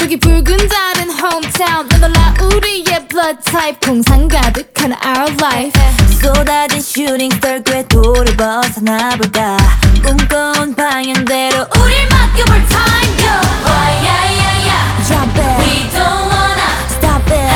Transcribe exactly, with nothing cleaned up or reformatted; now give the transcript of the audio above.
여기 붉은 달은 hometown 놀라 우리의 blood type 공상 가득한 our life 쏟아진 슈팅 스타 궤도를 벗어나볼까 꿈꿔